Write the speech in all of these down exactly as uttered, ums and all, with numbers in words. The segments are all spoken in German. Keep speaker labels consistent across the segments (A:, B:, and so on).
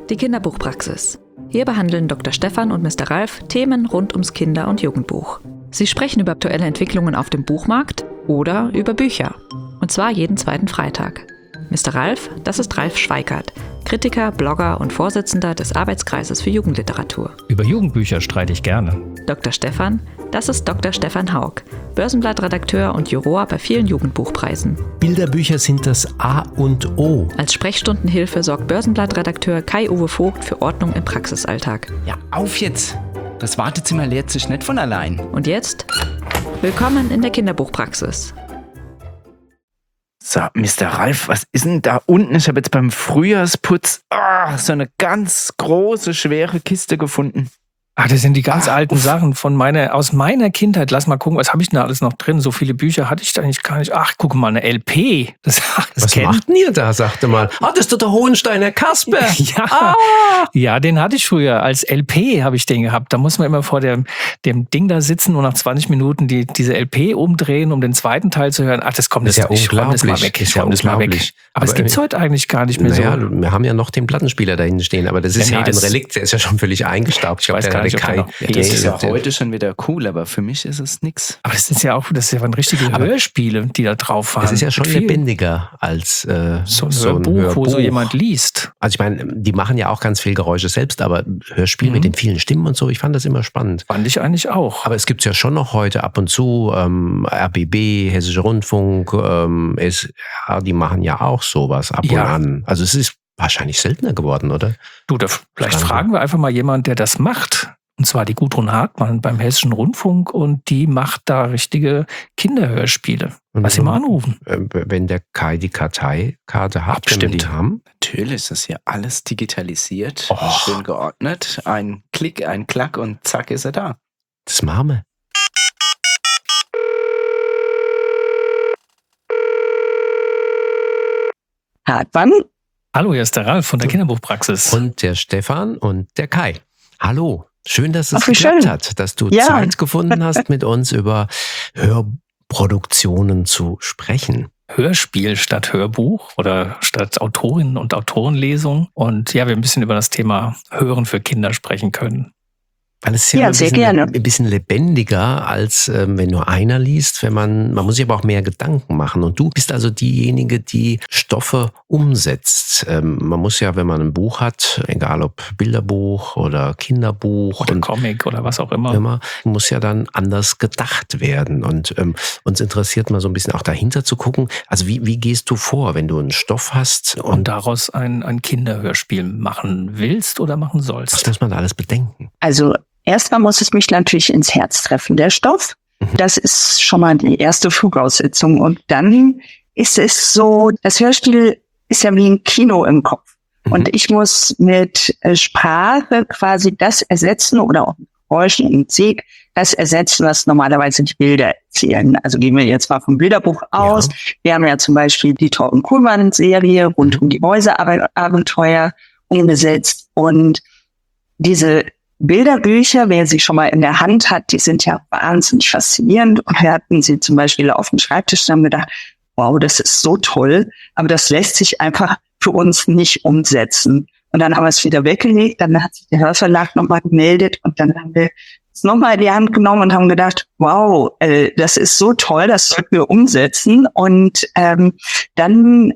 A: Die Kinderbuchpraxis. Hier behandeln Doktor Stefan und Mister Ralf Themen rund ums Kinder- und Jugendbuch. Sie sprechen über aktuelle Entwicklungen auf dem Buchmarkt oder über Bücher. Und zwar jeden zweiten Freitag. Mister Ralf, das ist Ralf Schweikart, Kritiker, Blogger und Vorsitzender des Arbeitskreises für Jugendliteratur.
B: Über Jugendbücher streite ich gerne.
A: Doktor Stefan, das ist Doktor Stefan Haug, Börsenblattredakteur und Juror bei vielen Jugendbuchpreisen.
C: Bilderbücher sind das A und O.
A: Als Sprechstundenhilfe sorgt Börsenblattredakteur Kai-Uwe Vogt für Ordnung im Praxisalltag.
D: Ja, auf jetzt! Das Wartezimmer leert sich nicht von allein.
A: Und jetzt, willkommen in der Kinderbuchpraxis.
D: So, Mister Ralf, was ist denn da unten? Ich habe jetzt beim Frühjahrsputz ah, so eine ganz große, schwere Kiste gefunden.
B: Ach, das sind die ganz
D: Ah,
B: alten
D: uff.
B: Sachen von meiner, aus meiner Kindheit. Lass mal gucken, was habe ich denn da alles noch drin? So viele Bücher hatte ich da eigentlich gar nicht. Ach, guck mal, eine L P. Das, das
C: Was
B: kennt-
C: macht denn ihr da, sagte mal. Ah, das ist doch der Hohensteiner Kasper.
B: Ja,
C: Ah.
B: ja, den hatte ich früher. Als L P habe ich den gehabt. Da muss man immer vor dem, dem Ding da sitzen und nach zwanzig Minuten die, diese L P umdrehen, um den zweiten Teil zu hören. Ach, das kommt
C: Das ist
B: jetzt
C: ja
B: ich räum das mal
C: unglaublich.
B: weg. Ich
C: Ist ja
B: räum das mal weg.
C: unglaublich.
B: Aber, es
C: Aber,
B: gibt's
C: äh,
B: heute eigentlich gar nicht mehr
C: Naja,
B: so.
C: wir haben ja noch den Plattenspieler da hinten stehen, aber das ist
B: Ja,
C: ja,
B: nee,
C: ein
B: das-
C: Relikt, der ist ja schon völlig eingestaubt. Ich,
B: weiß
C: glaub,
B: gar
C: der
B: nicht, ob
C: hatte
B: der
C: kein-
B: noch-
C: der-
D: Das ist ja
C: der-
D: heute schon wieder cool, aber für mich ist es nix.
B: Aber das ist ja auch, das ist ja waren richtige
C: Aber-
B: Hörspiele, die da drauf waren.
C: Es ist ja schon
B: Mit viel-
C: lebendiger als äh,
B: So ein Hörbuch, wo so jemand liest.
C: Also ich meine, die machen ja auch ganz viel Geräusche selbst, aber Hörspiel
B: Mhm.
C: mit den vielen Stimmen und so, ich fand das immer spannend.
B: Fand ich eigentlich auch.
C: Aber es gibt's ja schon noch heute ab und zu, ähm, R B B, Hessischer Rundfunk, ähm, S R, die machen ja auch sowas ab
B: Ja.
C: und an. Also es ist wahrscheinlich seltener geworden, oder?
B: Du, da, vielleicht
C: Fragen.
B: fragen wir einfach mal jemanden, der das macht. Und zwar die Gudrun Hartmann beim Hessischen Rundfunk und die macht da richtige Kinderhörspiele.
C: Und
B: Lass sie mal anrufen.
C: äh, wenn der Kai die Karteikarte hat, wenn wir
B: Bestimmt.
C: die haben.
D: Natürlich ist das hier alles digitalisiert,
C: Och.
D: schön geordnet. Ein Klick, ein Klack und zack ist er da.
C: Das machen wir.
E: Hartmann?
B: Hallo, hier ist der Ralf von der Kinderbuchpraxis.
C: Und der Stefan und der Kai. Hallo. Schön, dass es
E: Ach, wie
C: geklappt
E: schön.
C: hat, dass du
E: Ja.
C: Zeit gefunden hast, mit uns über Hörproduktionen zu sprechen.
B: Hörspiel statt Hörbuch oder statt Autorinnen und Autorenlesung. Und ja, wir ein bisschen über das Thema Hören für Kinder sprechen können.
C: Weil es ist ja,
E: Ja,
C: ein,
E: sehr
C: bisschen,
E: gerne.
C: ein bisschen lebendiger, als ähm, wenn nur einer liest. Wenn man, man muss sich aber auch mehr Gedanken machen. Und du bist also diejenige, die Stoffe umsetzt. Ähm, man muss ja, wenn man ein Buch hat, egal ob Bilderbuch oder Kinderbuch
B: Oder
C: und
B: Comic oder was auch immer.
C: immer, muss ja dann anders gedacht werden. Und ähm, uns interessiert mal so ein bisschen auch dahinter zu gucken. Also wie, wie gehst du vor, wenn du einen Stoff hast
B: Und
C: und
B: daraus ein, ein Kinderhörspiel machen willst oder machen
C: was
B: sollst.
C: muss man da alles bedenken?
E: Also erstmal muss es mich natürlich ins Herz treffen, der Stoff.
C: Mhm.
E: Das ist schon mal die erste Voraussetzung. Und dann ist es so, das Hörspiel ist ja wie ein Kino im Kopf.
C: Mhm.
E: Und ich muss mit äh, Sprache quasi das ersetzen oder auch mit Geräuschen und Musik das ersetzen, was normalerweise die Bilder erzählen. Also gehen wir jetzt mal vom Bilderbuch aus. Wir haben ja zum Beispiel die Torben Kuhlmann-Serie rund um die Mäuseabenteuer umgesetzt. Und diese Bilderbücher, wer sie schon mal in der Hand hat, die sind ja wahnsinnig faszinierend. Und wir hatten sie zum Beispiel auf dem Schreibtisch und haben gedacht, wow, das ist so toll, aber das lässt sich einfach für uns nicht umsetzen. Und dann haben wir es wieder weggelegt, dann hat sich der Hörverlag nochmal gemeldet und dann haben wir es nochmal in die Hand genommen und haben gedacht, wow, äh, das ist so toll, das sollten wir umsetzen. Und ähm, dann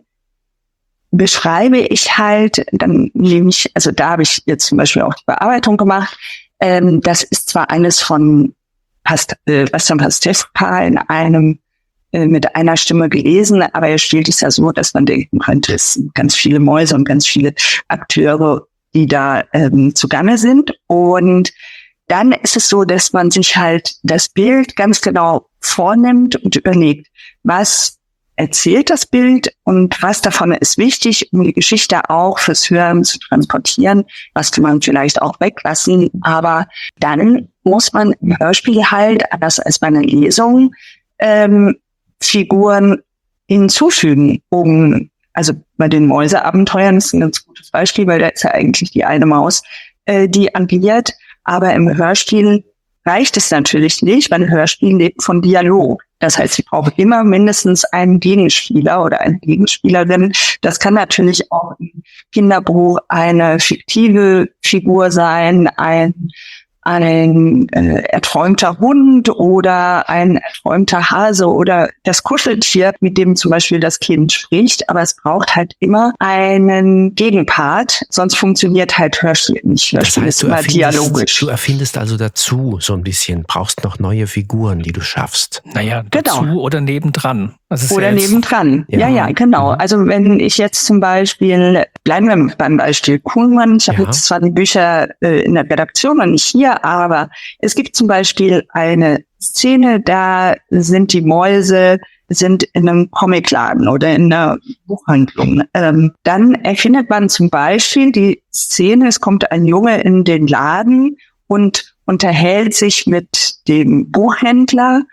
E: beschreibe ich halt, dann nehme ich, also da habe ich jetzt zum Beispiel auch die Bearbeitung gemacht. Ähm, das ist zwar eines von Past äh, Bastian Pastewka in einem äh, mit einer Stimme gelesen, aber er spielt es ja so, dass man denken könnte, es sind ganz viele Mäuse und ganz viele Akteure, die da ähm, zugange sind. Und dann ist es so, dass man sich halt das Bild ganz genau vornimmt und überlegt, was erzählt das Bild und was davon ist wichtig, um die Geschichte auch fürs Hören zu transportieren. Was kann man vielleicht auch weglassen. Aber dann muss man im Hörspiel halt, anders als bei einer Lesung, ähm, Figuren hinzufügen, um, also bei den Mäuseabenteuern ist ein ganz gutes Beispiel, weil da ist ja eigentlich die eine Maus, äh, die agiert. Aber im Hörspiel reicht es natürlich nicht, weil ein Hörspiel lebt von Dialog. Das heißt, ich brauche immer mindestens einen Gegenspieler oder eine Gegenspielerin. Das kann natürlich auch ein Kinderbuch eine fiktive Figur sein, ein ein äh, erträumter Hund oder ein erträumter Hase oder das Kuscheltier, mit dem zum Beispiel das Kind spricht. Aber es braucht halt immer einen Gegenpart, sonst funktioniert halt Hörspiel nicht. Hörspiel
C: das heißt,
E: ist immer dialogisch.
C: Du erfindest also dazu so ein bisschen, brauchst noch neue Figuren, die du schaffst.
B: Naja, dazu
E: Genau.
B: oder nebendran. Das ist
E: Oder
B: ja jetzt,
E: nebendran. Ja,
C: Ja.
E: ja, genau.
C: Mhm.
E: Also wenn ich jetzt zum Beispiel, bleiben wir beim Beispiel Kuhlmann, ich habe
C: Ja.
E: jetzt zwar die Bücher äh, in der Redaktion und nicht hier, aber es gibt zum Beispiel eine Szene, da sind die Mäuse sind in einem Comicladen oder in einer Buchhandlung. Ähm, dann erfindet man zum Beispiel die Szene, es kommt ein Junge in den Laden und unterhält sich mit dem Buchhändler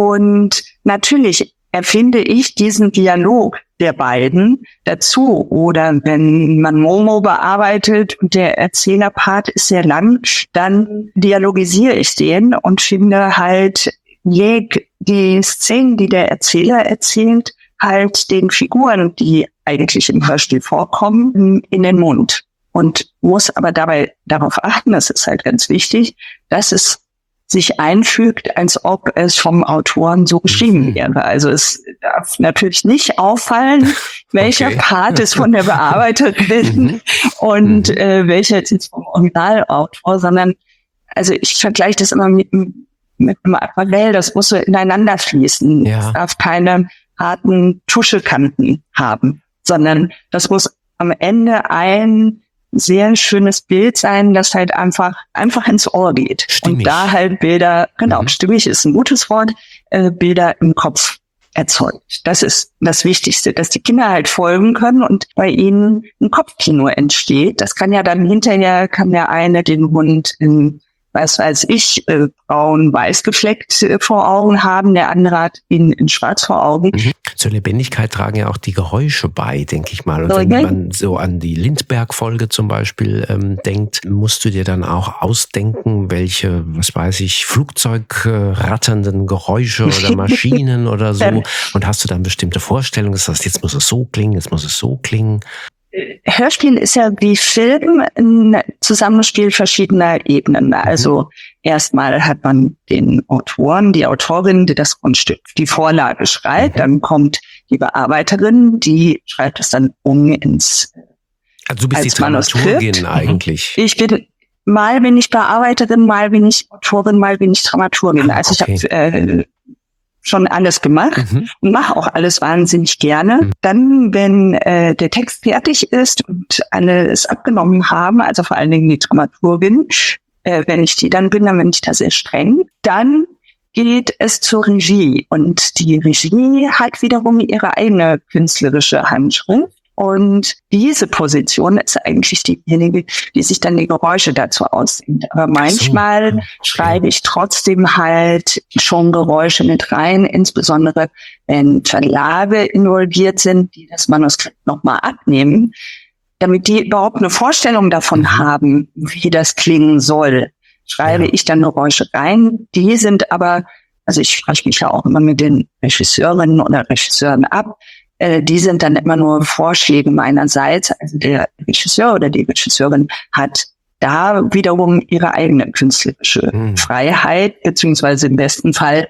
E: und natürlich erfinde ich diesen Dialog der beiden dazu. Oder wenn man Momo bearbeitet und der Erzählerpart ist sehr lang, dann dialogisiere ich den und finde halt, leg die Szenen, die der Erzähler erzählt, halt den Figuren, die eigentlich im Hörspiel vorkommen, in den Mund. Und muss aber dabei darauf achten, das ist halt ganz wichtig, dass es sich einfügt, als ob es vom Autoren so geschrieben wäre. Also es darf natürlich nicht auffallen, welcher
C: Okay.
E: Part ist von der Bearbeiterin und äh, welcher ist jetzt vom Originalautor, sondern also ich vergleiche das immer mit, mit einem Aquarell, das muss so ineinander fließen.
C: Ja.
E: Es darf keine harten Tuschekanten haben, sondern das muss am Ende ein sehr schönes Bild sein, das halt einfach einfach ins Ohr geht.
C: Stimmig.
E: Und da halt Bilder, genau,
C: Mhm.
E: stimmig ist ein gutes Wort, äh, Bilder im Kopf erzeugt. Das ist das Wichtigste, dass die Kinder halt folgen können und bei ihnen ein Kopfkino entsteht. Das kann ja dann hinterher, kann der eine den Hund in, was weiß ich, äh, braun-weiß gefleckt äh, vor Augen haben, der andere hat ihn in schwarz vor Augen.
C: Mhm. Zur Lebendigkeit tragen ja auch die Geräusche bei, denke ich mal. Und
E: So,
C: wenn
E: ja.
C: man so an die Lindbergh-Folge zum Beispiel ähm, denkt, musst du dir dann auch ausdenken, welche, was weiß ich, Flugzeugratternden Geräusche oder Maschinen oder so.
E: Ähm.
C: Und hast du dann bestimmte Vorstellungen, das heißt, jetzt muss es so klingen, jetzt muss es so klingen.
E: Hörspiel ist ja wie Film ein Zusammenspiel verschiedener Ebenen. Also erstmal hat man den Autoren, die Autorin, die das Grundstück, die Vorlage schreibt. Dann kommt die Bearbeiterin, die schreibt es dann um ins
C: Also du bist
E: als
C: die Dramaturgin
E: Manuskript.
C: eigentlich.
E: Ich bin, mal bin ich Bearbeiterin, mal bin ich Autorin, mal bin ich Dramaturgin.
C: Ah,
E: Also
C: okay.
E: ich habe äh, schon alles gemacht
C: Mhm.
E: und mache auch alles wahnsinnig gerne.
C: Mhm.
E: Dann, wenn äh, der Text fertig ist und alle es abgenommen haben, also vor allen Dingen die Dramaturgin, äh, wenn ich die dann bin, dann bin ich da sehr streng. Dann geht es zur Regie und die Regie hat wiederum ihre eigene künstlerische Handschrift. Und diese Position ist eigentlich diejenige, die sich dann die Geräusche dazu ausdenkt. Aber manchmal
C: okay.
E: schreibe ich trotzdem halt schon Geräusche mit rein, insbesondere wenn Verlage involviert sind, die das Manuskript nochmal abnehmen, damit die überhaupt eine Vorstellung davon
C: Mhm.
E: haben, wie das klingen soll. Schreibe
C: Ja.
E: ich dann Geräusche rein. Die sind aber, also ich spreche mich ja auch immer mit den Regisseurinnen oder Regisseuren ab, äh, die sind dann immer nur Vorschläge meinerseits. Also der Regisseur oder die Regisseurin hat da wiederum ihre eigene künstlerische
C: Mhm.
E: Freiheit, beziehungsweise im besten Fall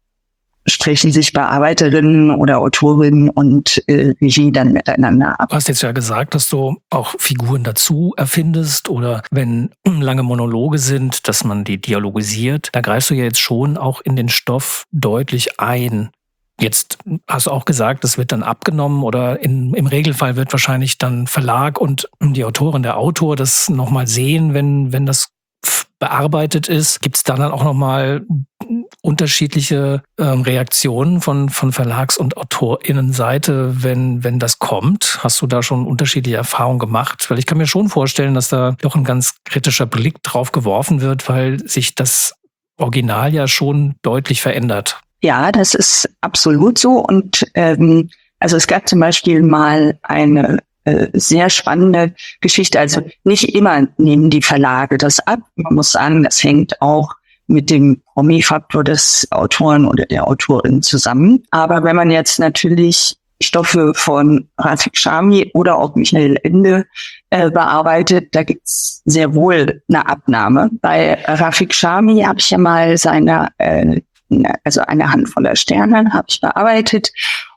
E: sprechen sich Bearbeiterinnen oder Autorinnen und äh, Regie dann miteinander ab.
B: Du hast jetzt ja gesagt, dass du auch Figuren dazu erfindest oder wenn lange Monologe sind, dass man die dialogisiert. Da greifst du ja jetzt schon auch in den Stoff deutlich ein. Jetzt hast du auch gesagt, das wird dann abgenommen oder in, im Regelfall wird wahrscheinlich dann Verlag und die Autorin, der Autor das nochmal sehen, wenn, wenn das bearbeitet ist. Gibt es da dann auch nochmal unterschiedliche ähm, Reaktionen von, von Verlags- und AutorInnenseite, wenn, wenn das kommt? Hast du da schon unterschiedliche Erfahrungen gemacht? Weil ich kann mir schon vorstellen, dass da doch ein ganz kritischer Blick drauf geworfen wird, weil sich das Original ja schon deutlich verändert.
E: Ja, das ist absolut so. Und ähm, also es gab zum Beispiel mal eine äh, sehr spannende Geschichte. Also nicht immer nehmen die Verlage das ab. Man muss sagen, das hängt auch mit dem Promi-Faktor des Autoren oder der Autorin zusammen. Aber wenn man jetzt natürlich Stoffe von Rafik Chami oder auch Michael Ende äh, bearbeitet, da gibt's sehr wohl eine Abnahme. Bei Rafik Chami habe ich ja mal seine, äh, also eine Handvoll Sterne habe ich bearbeitet.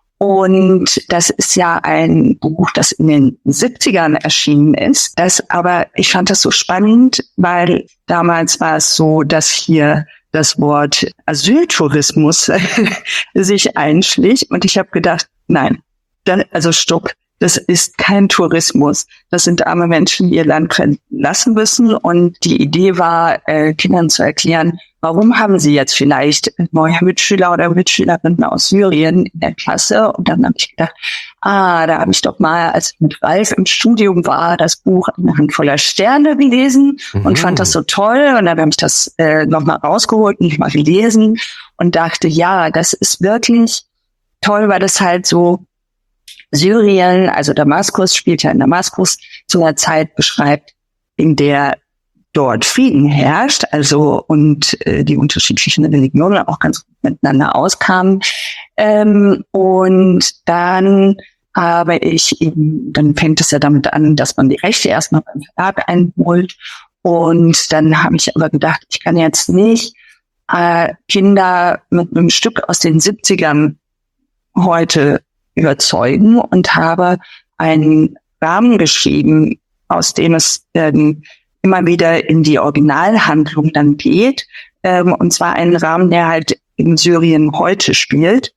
E: Und das ist ja ein Buch, das in den siebzigern erschienen ist. Das aber, ich fand das so spannend, weil damals war es so, dass hier das Wort Asyltourismus sich einschlich. Und ich habe gedacht, nein, dann, also stopp, das ist kein Tourismus. Das sind arme Menschen, die ihr Land verlassen müssen. Und die Idee war, äh, Kindern zu erklären, warum haben sie jetzt vielleicht neue Mitschüler oder Mitschülerinnen aus Syrien in der Klasse? Und dann habe ich gedacht, ah, da habe ich doch mal, als ich mit Ralf im Studium war, das Buch Eine Handvoller Sterne gelesen mhm. und fand das so toll. Und dann habe ich das äh, nochmal rausgeholt und mal gelesen und dachte, ja, das ist wirklich toll, weil das halt so Syrien, also Damaskus, spielt ja in Damaskus, zu einer Zeit beschreibt, in der dort Frieden herrscht, also und äh, die unterschiedlichen Religionen auch ganz gut miteinander auskamen. Ähm, und dann habe ich eben, dann fängt es ja damit an, dass man die Rechte erstmal beim Verlag einholt. Und dann habe ich aber gedacht, ich kann jetzt nicht äh, Kinder mit einem Stück aus den siebzigern heute überzeugen und habe einen Rahmen geschrieben, aus dem es ähm, immer wieder in die Originalhandlung dann geht. Ähm, und zwar einen Rahmen, der halt in Syrien heute spielt.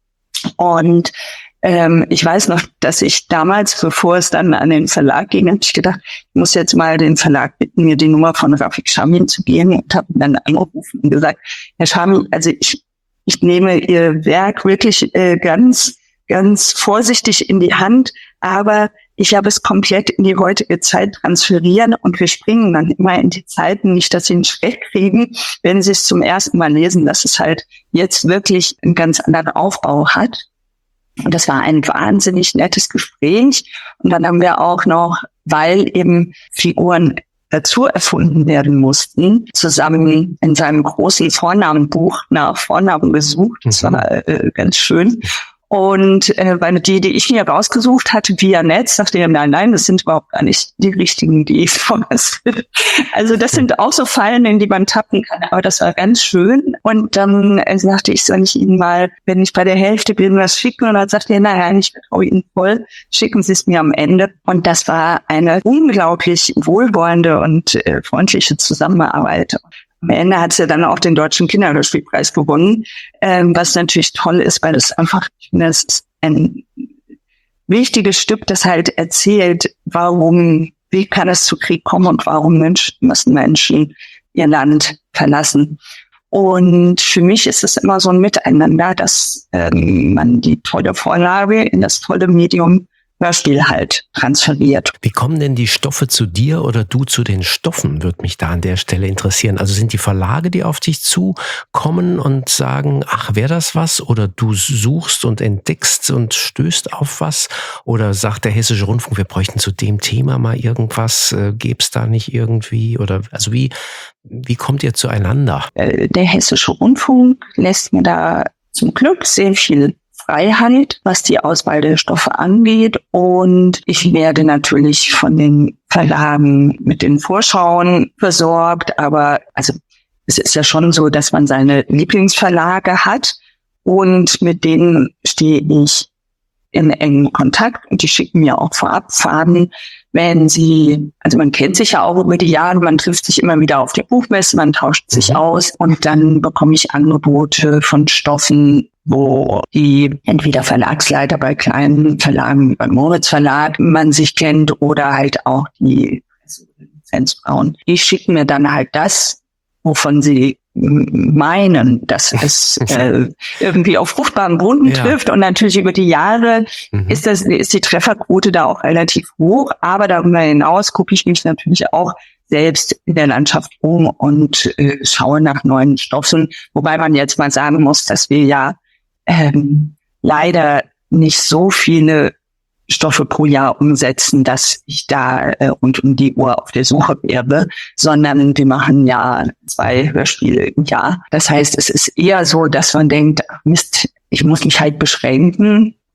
E: Und ähm, ich weiß noch, dass ich damals, bevor es dann an den Verlag ging, habe ich gedacht, ich muss jetzt mal den Verlag bitten, mir die Nummer von Rafik Chami zu geben, und habe ihn dann angerufen und gesagt, Herr Chami, also ich, ich nehme Ihr Werk wirklich äh, ganz ganz vorsichtig in die Hand, aber ich habe es komplett in die heutige Zeit transferieren und wir springen dann immer in die Zeiten, nicht, dass sie einen Schreck kriegen, wenn sie es zum ersten Mal lesen, dass es halt jetzt wirklich einen ganz anderen Aufbau hat. Und das war ein wahnsinnig nettes Gespräch. Und dann haben wir auch noch, weil eben Figuren dazu erfunden werden mussten, zusammen in seinem großen Vornamenbuch nach Vornamen gesucht. Das war äh, ganz schön. Und äh, weil die, die ich mir rausgesucht hatte via Netz, sagte er, nein, nein, das sind überhaupt gar nicht die richtigen, die ich vorlasse. Also das sind auch so Fallen, in die man tappen kann. Aber das war ganz schön. Und dann äh, sagte ich, soll ich Ihnen mal, wenn ich bei der Hälfte bin, was schicken? Und dann sagte er, naja, ich vertraue Ihnen voll, schicken Sie es mir am Ende. Und das war eine unglaublich wohlwollende und äh, freundliche Zusammenarbeit. Am Ende hat sie dann auch den Deutschen Kinderhörspielpreis gewonnen, ähm, was natürlich toll ist, weil es einfach, ich finde, es ist ein wichtiges Stück, das halt erzählt, warum, wie kann es zu Krieg kommen und warum Menschen, müssen Menschen ihr Land verlassen. Und für mich ist es immer so ein Miteinander, dass ähm, man die tolle Vorlage in das tolle Medium Hörspiel halt transferiert.
C: Wie kommen denn die Stoffe zu dir oder du zu den Stoffen, würde mich da an der Stelle interessieren. Also sind die Verlage, die auf dich zukommen und sagen, ach, wäre das was? Oder du suchst und entdeckst und stößt auf was? Oder sagt der Hessische Rundfunk, wir bräuchten zu dem Thema mal irgendwas, äh, gäb's da nicht irgendwie? Oder also wie, wie kommt ihr zueinander?
E: Der Hessische Rundfunk lässt mir da zum Glück sehr viel Freiheit, was die Auswahl der Stoffe angeht. Und ich werde natürlich von den Verlagen mit den Vorschauen versorgt. Aber also es ist ja schon so, dass man seine Lieblingsverlage hat. Und mit denen stehe ich in engem Kontakt. Und die schicken mir auch vorab Faden, wenn sie, also man kennt sich ja auch über die Jahre, man trifft sich immer wieder auf der Buchmesse, man tauscht sich mhm. aus. Und dann bekomme ich Angebote von Stoffen, wo die entweder Verlagsleiter bei kleinen Verlagen, beim Moritz Verlag, man sich kennt oder halt auch die Lizenzfrauen. Die schicken mir dann halt das, wovon sie meinen, dass es äh, irgendwie auf fruchtbaren Boden ja. trifft. Und natürlich über die Jahre mhm. ist das ist die Trefferquote da auch relativ hoch. Aber darüber hinaus gucke ich mich natürlich auch selbst in der Landschaft um und äh, schaue nach neuen Stoffen. Wobei man jetzt mal sagen muss, dass wir ja ähm, leider nicht so viele Stoffe pro Jahr umsetzen, dass ich da äh, rund um die Uhr auf der Suche wäre, sondern wir machen ja zwei Hörspiele im Jahr. Das heißt, es ist eher so, dass man denkt, ach Mist, ich muss mich halt beschränken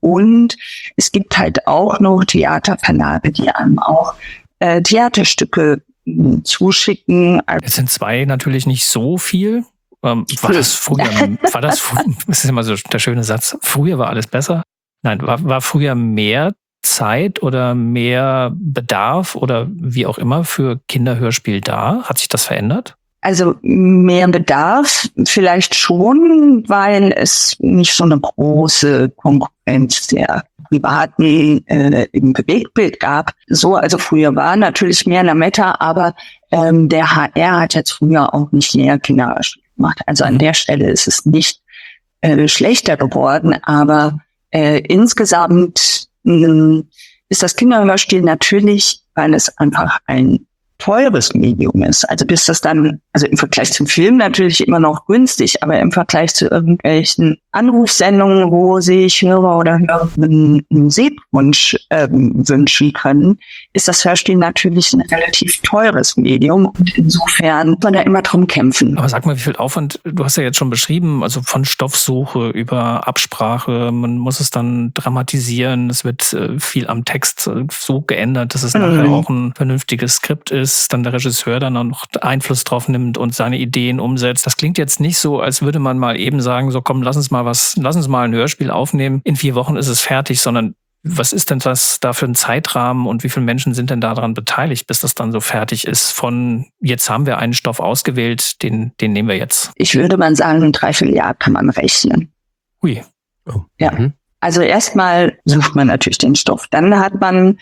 E: Und es gibt halt auch noch Theaterverlage, die einem auch äh, Theaterstücke mh, zuschicken.
B: Jetzt sind zwei natürlich nicht so viel. Ähm, war das früher, war das, das ist immer so der schöne Satz, früher war alles besser? Nein, war, war früher mehr Zeit oder mehr Bedarf oder wie auch immer für Kinderhörspiel da? Hat sich das verändert?
E: Also mehr Bedarf vielleicht schon, weil es nicht so eine große Konkurrenz der privaten äh, im Bewegtbild gab. So, also früher war natürlich mehr Lametta, aber ähm, der H R hat jetzt früher auch nicht mehr Kinderhörspiel gemacht. Also an der Stelle ist es nicht äh, schlechter geworden, aber äh, insgesamt mh, ist das Kinderhörspiel natürlich, weil es einfach ein teures Medium ist. Also bis das dann, also im Vergleich zum Film natürlich immer noch günstig, aber im Vergleich zu irgendwelchen Anrufsendungen, wo sich Hörer oder Hörerinnen einen Musikwunsch ähm, wünschen können, ist das Hörspiel natürlich ein relativ teures Medium und insofern muss man da immer drum kämpfen.
B: Aber sag mal, wie viel Aufwand, du hast ja jetzt schon beschrieben, also von Stoffsuche über Absprache, man muss es dann dramatisieren, es wird äh, viel am Text äh, so geändert, dass es mhm. nachher auch ein vernünftiges Skript ist, dann der Regisseur dann auch noch Einfluss drauf nimmt und seine Ideen umsetzt. Das klingt jetzt nicht so, als würde man mal eben sagen, so komm, lass uns mal was, lass uns mal ein Hörspiel aufnehmen. In vier Wochen ist es fertig, sondern was ist denn das da für ein Zeitrahmen und wie viele Menschen sind denn daran beteiligt, bis das dann so fertig ist? Von jetzt haben wir einen Stoff ausgewählt, den, den nehmen wir jetzt.
E: Ich würde mal sagen, ein Dreivierteljahr kann man rechnen.
B: Ui.
C: Oh.
E: Ja.
C: Mhm.
E: Also erstmal sucht man natürlich den Stoff. Dann hat man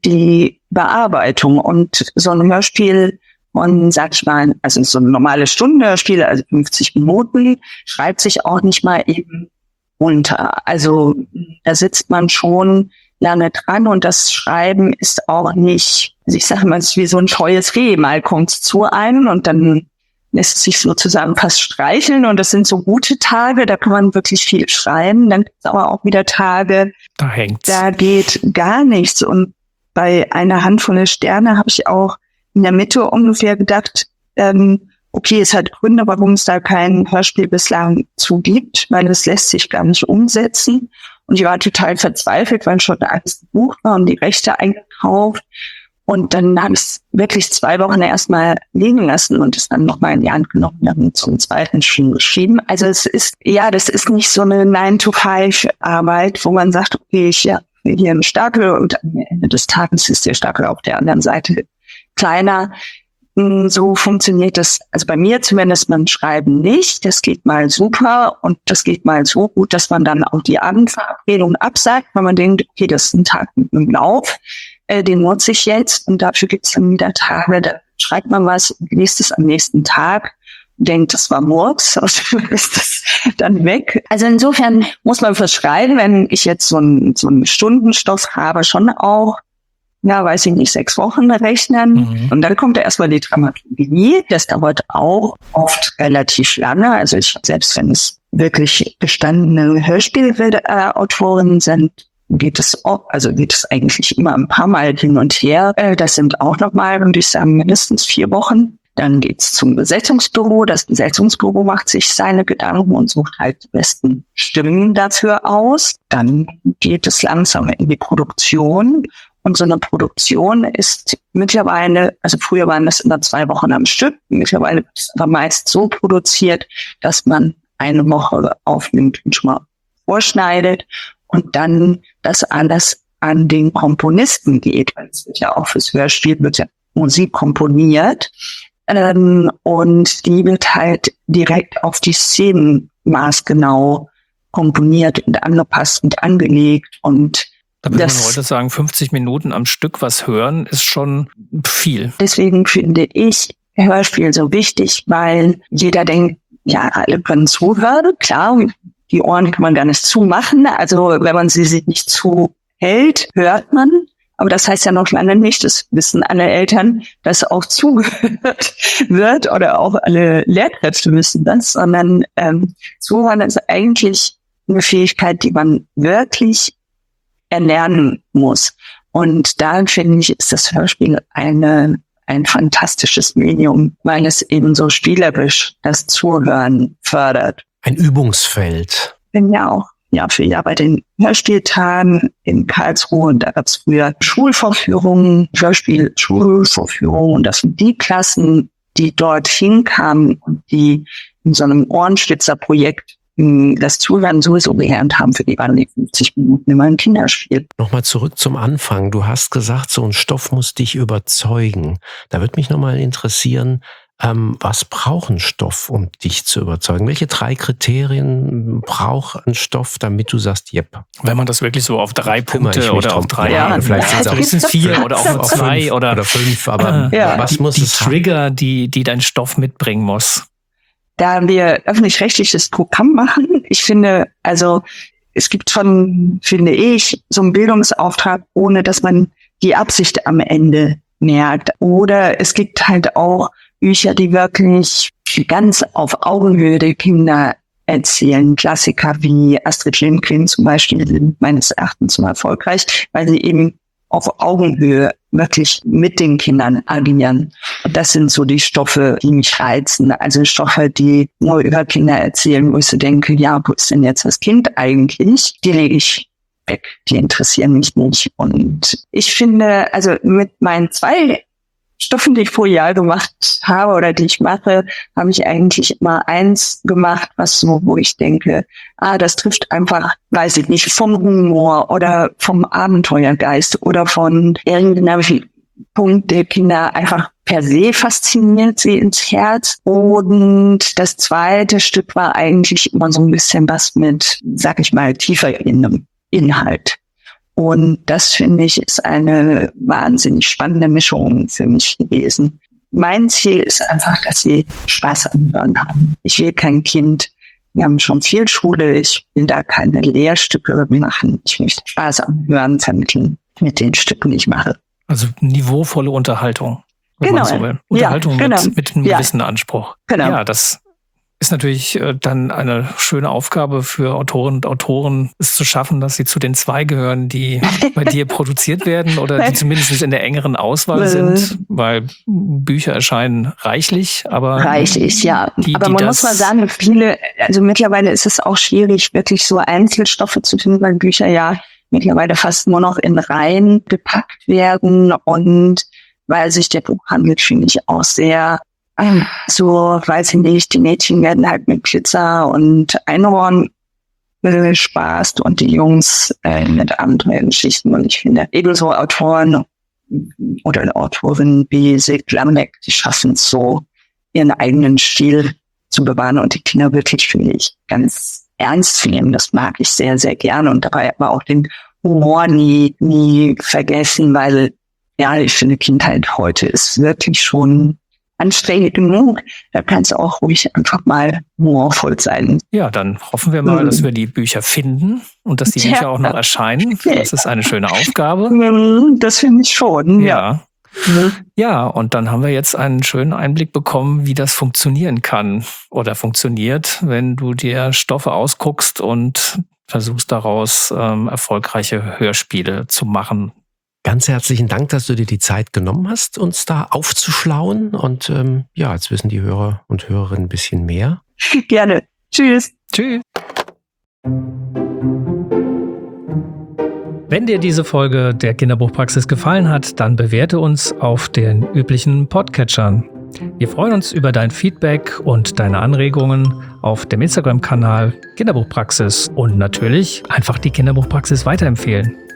E: die Bearbeitung und so ein Hörspiel von, sag ich mal, also so ein normales Stundenhörspiel, also fünfzig Minuten, schreibt sich auch nicht mal eben runter. Also da sitzt man schon lange dran und das Schreiben ist auch nicht, also ich sage mal, es ist wie so ein scheues Reh. Mal kommt es zu einem und dann lässt sich sozusagen fast streicheln und das sind so gute Tage, da kann man wirklich viel schreiben. Dann gibt es aber auch wieder Tage,
B: da hängt's.
E: Da geht gar nichts. Und bei einer Handvoll Sterne habe ich auch in der Mitte ungefähr gedacht, ähm, okay, es hat Gründe, warum es da kein Hörspiel bislang zu gibt, weil es lässt sich gar nicht umsetzen. Und ich war total verzweifelt, weil schon alles gebucht war und die Rechte eingekauft. Und dann habe ich es wirklich zwei Wochen erstmal liegen lassen und es dann nochmal in die Hand genommen, dann zum zweiten schon geschrieben. Also es ist, ja, das ist nicht so eine nine to five Arbeit, wo man sagt, okay, ich ja, hier einen Stapel und am Ende des Tages ist der Stapel auf der anderen Seite kleiner. So funktioniert das, also bei mir zumindest beim Schreiben nicht. Das geht mal super und das geht mal so gut, dass man dann auch die Abendverabredung absagt, weil man denkt, okay, das ist ein Tag mit einem Lauf. Den nutze ich jetzt und dafür gibt es dann wieder Tage, da schreibt man was und liest es am nächsten Tag und denkt, das war Murks, also ist das dann weg. Also insofern muss man fürs Schreiben, wenn ich jetzt so einen, so einen Stundenstoff habe, schon auch, ja, weiß ich nicht, sechs Wochen rechnen. Mhm. Und dann kommt ja erstmal die Dramaturgie. Das dauert auch oft relativ lange. Also ich, selbst wenn es wirklich gestandene Hörspielautoren sind, geht es auch, also geht es eigentlich immer ein paar Mal hin und her. Das sind auch nochmal, würde ich sagen, mindestens vier Wochen. Dann geht's zum Besetzungsbüro. Das Besetzungsbüro macht sich seine Gedanken und sucht halt die besten Stimmen dafür aus. Dann geht es langsam in die Produktion. Und so eine Produktion ist mittlerweile, also früher waren das immer zwei Wochen am Stück. Mittlerweile ist es aber meist so produziert, dass man eine Woche aufnimmt und schon mal vorschneidet. Und dann das alles an den Komponisten geht, weil es wird ja auch fürs Hörspiel wird ja Musik komponiert ähm, und die wird halt direkt auf die Szenen maßgenau komponiert und angepasst und angelegt und
B: da würde
E: das,
B: man heute sagen, fünfzig Minuten am Stück was hören ist schon viel.
E: Deswegen finde ich Hörspiel so wichtig, weil jeder denkt, ja, alle können zuhören, klar. Die Ohren kann man gar nicht zumachen. Also wenn man sie sich nicht zuhält, hört man. Aber das heißt ja noch lange nicht, das wissen alle Eltern, dass auch zugehört wird oder auch alle Lehrkräfte wissen das, sondern ähm, Zuhören ist eigentlich eine Fähigkeit, die man wirklich erlernen muss. Und da finde ich, ist das Hörspiel eine ein fantastisches Medium, weil es eben so spielerisch das Zuhören fördert.
C: Ein Übungsfeld.
E: Bin ja auch. Jahr für Jahr bei den Hörspieltagen in Karlsruhe. Und da gab es früher Schulvorführungen, Hörspiel-Schulvorführungen. Und das sind die Klassen, die dorthin kamen und die in so einem Ohrenspitzer-Projekt das Zuhören sowieso gelernt haben, für die waren die fünfzig Minuten immer ein Kinderspiel.
C: Nochmal zurück zum Anfang. Du hast gesagt, so ein Stoff muss dich überzeugen. Da würde mich nochmal interessieren, ähm, was braucht ein Stoff, um dich zu überzeugen? Welche drei Kriterien braucht ein Stoff, damit du sagst, yep.
B: Wenn man das wirklich so auf drei Punkte oder auf drei,
C: ja,
B: ja,
C: vielleicht
B: ja, sind es vier oder auch auf zwei fünf, oder,
C: oder fünf, aber
E: ja.
C: was
B: die,
C: muss
B: die
C: es
B: Trigger, die, die dein Stoff mitbringen muss?
E: Da wir öffentlich-rechtliches Programm machen, ich finde, also es gibt schon, finde ich, so einen Bildungsauftrag, ohne dass man die Absicht am Ende merkt. Oder es gibt halt auch Bücher, die wirklich ganz auf Augenhöhe der Kinder erzählen. Klassiker wie Astrid Lindgren zum Beispiel sind meines Erachtens so erfolgreich, weil sie eben auf Augenhöhe wirklich mit den Kindern agieren. Und das sind so die Stoffe, die mich reizen. Also Stoffe, die nur über Kinder erzählen, wo ich so denke, ja, wo ist denn jetzt das Kind eigentlich? Die lege ich weg. Die interessieren mich nicht. Und ich finde, also mit meinen zwei Stoffen, die ich pro Jahr gemacht habe oder die ich mache, habe ich eigentlich immer eins gemacht, was so, wo ich denke, ah, das trifft einfach, weiß ich nicht, vom Humor oder vom Abenteuergeist oder von irgendeinem Punkt der Kinder einfach per se fasziniert sie ins Herz. Und das zweite Stück war eigentlich immer so ein bisschen was mit, sag ich mal, tiefer in einem Inhalt. Und das, finde ich, ist eine wahnsinnig spannende Mischung für mich gewesen. Mein Ziel ist einfach, dass sie Spaß am Hören haben. Ich will kein Kind, wir haben schon viel Schule, ich will da keine Lehrstücke machen. Ich möchte Spaß am Hören vermitteln mit den Stücken, die ich mache.
B: Also niveauvolle Unterhaltung.
E: Genau.
B: So will. Unterhaltung
E: ja, genau.
B: mit, mit einem
E: ja.
B: gewissen Anspruch.
E: Genau.
B: Ja, das ist natürlich äh, dann eine schöne Aufgabe für Autoren und Autoren, es zu schaffen, dass sie zu den zwei gehören, die bei dir produziert werden oder die zumindest in der engeren Auswahl sind, weil Bücher erscheinen reichlich, aber
E: reichlich, ja.
B: Die,
E: aber
B: die
E: man
B: das
E: muss mal sagen, viele, also mittlerweile ist es auch schwierig, wirklich so Einzelstoffe zu finden, weil Bücher ja mittlerweile fast nur noch in Reihen gepackt werden und weil sich der Buchhandel, finde ich, auch sehr so, weiß ich nicht, die Mädchen werden halt mit Glitzer und Einhorn bespaßt und die Jungs äh, mit Abenteuergeschichten. Und ich finde, ebenso Autoren oder Autorinnen wie Sig Lambeck, die schaffen es so, ihren eigenen Stil zu bewahren und die Kinder wirklich, finde ich, ganz ernst nehmen. Das mag ich sehr, sehr gerne und dabei aber auch den Humor nie, nie vergessen, weil, ja, ich finde, Kindheit heute ist wirklich schon anstrengend genug, da kann es auch ruhig einfach mal humorvoll sein.
B: Ja, dann hoffen wir mal, dass wir die Bücher finden und dass die Bücher ja auch noch erscheinen. Das ist eine schöne Aufgabe.
E: Das finde ich schon,
B: ja. Ja. Ja, und dann haben wir jetzt einen schönen Einblick bekommen, wie das funktionieren kann oder funktioniert, wenn du dir Stoffe ausguckst und versuchst daraus ähm, erfolgreiche Hörspiele zu machen.
C: Ganz herzlichen Dank, dass du dir die Zeit genommen hast, uns da aufzuschlauen. Und ähm, ja, jetzt wissen die Hörer und Hörerinnen ein bisschen mehr.
E: Gerne. Tschüss.
B: Tschüss. Wenn dir diese Folge der Kinderbuchpraxis gefallen hat, dann bewerte uns auf den üblichen Podcatchern. Wir freuen uns über dein Feedback und deine Anregungen auf dem Instagram-Kanal Kinderbuchpraxis und natürlich einfach die Kinderbuchpraxis weiterempfehlen.